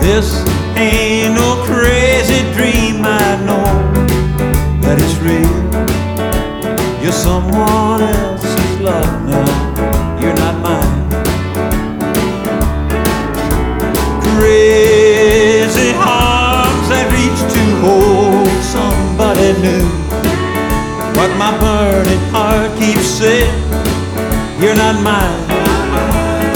This ain't no crazy dream, I know that it's real. You're someone else's love now, you're not mine. Crazy arms that reach to hold somebody new, but my burning heart keeps saying, you're not mine.